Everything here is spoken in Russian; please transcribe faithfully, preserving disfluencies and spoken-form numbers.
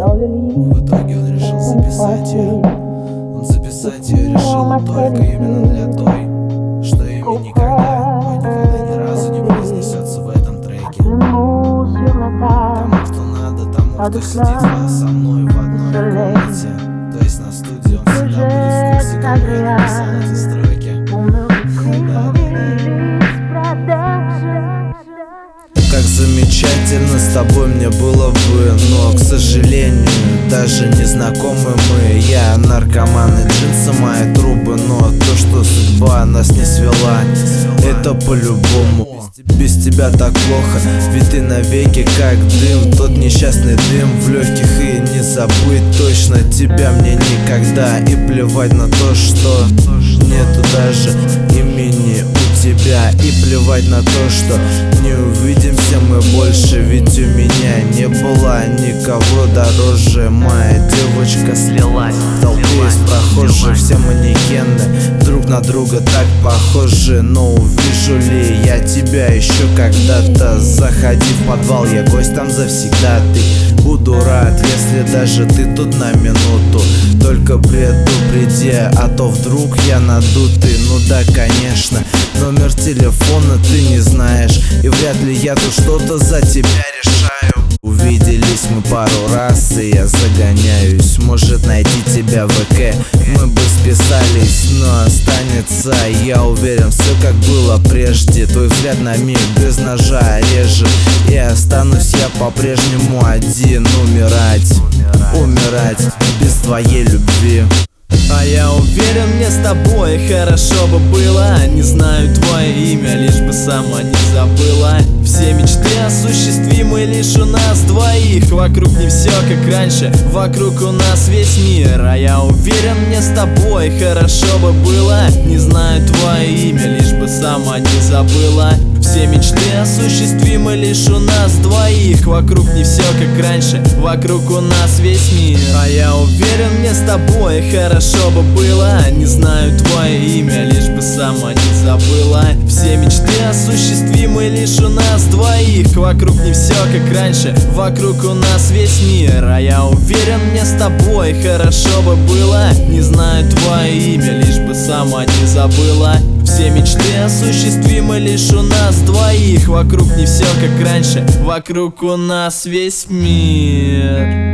В итоге он решил записать ее. Он записать ее решил только именно для той, что имя никогда, ой, никогда ни разу не произнесется в этом треке. Тому, кто надо, тому, кто сидит со мной в одной комнате, то есть на студии, он всегда будет в курсе, как я написал эти строки. Как замечательно с тобой мне было бы, но, к сожалению, даже не знакомы мы. Я наркоман и джинсы мои трубы, но то, что судьба нас не свела, это по-любому. Без тебя так плохо, ведь ты навеки как дым, тот несчастный дым в легких, и не забыть точно тебя мне никогда. И плевать на то, что нету даже имени у тебя, и плевать на то, что не увидимся мы больше, ведь у меня не было никого дороже. Моя девочка слилась в толпе из прохожих, все манекены друг на друга так похожи. Но увижу ли я тебя еще когда-то? Заходи в подвал, я гость там завсегда. Ты буду рад, если даже ты тут на минуту. Только предупреди, а то вдруг я надутый. Ну да, конечно, номер телефона ты не знаешь, и вряд ли я тут что-то за тебя решаю. Увиделись мы пару раз, и я загоняюсь. Может найти тебя в ВК, мы бы списались, но останется, я уверен, все как было прежде. Твой взгляд на миг без ножа режет, и останусь я по-прежнему один. Умирать, умирать без твоей любви. А я уверен, мне с тобой хорошо бы было. Не знаю твое имя, лишь бы сама не забыла. Все мечты осуществимы лишь у нас двоих. Вокруг не все как раньше, вокруг у нас весь мир. А я уверен, мне с тобой хорошо бы было. Не знаю твое имя, лишь бы сама не забыла. Все мечты осуществимы лишь у нас двоих. Вокруг не все как раньше, вокруг у нас весь мир. А я уверен, мне с тобой хорошо бы было. Не знаю твое имя, лишь бы сама не забыла. Все мечты осуществимы лишь у нас двоих. Вокруг не все как раньше, вокруг у нас весь мир. А я уверен, мне с тобой хорошо бы было. Не знаю твое имя, лишь бы сама не забыла. Все мечты осуществимы лишь у нас двоих. Вокруг не все как раньше, вокруг у нас весь мир.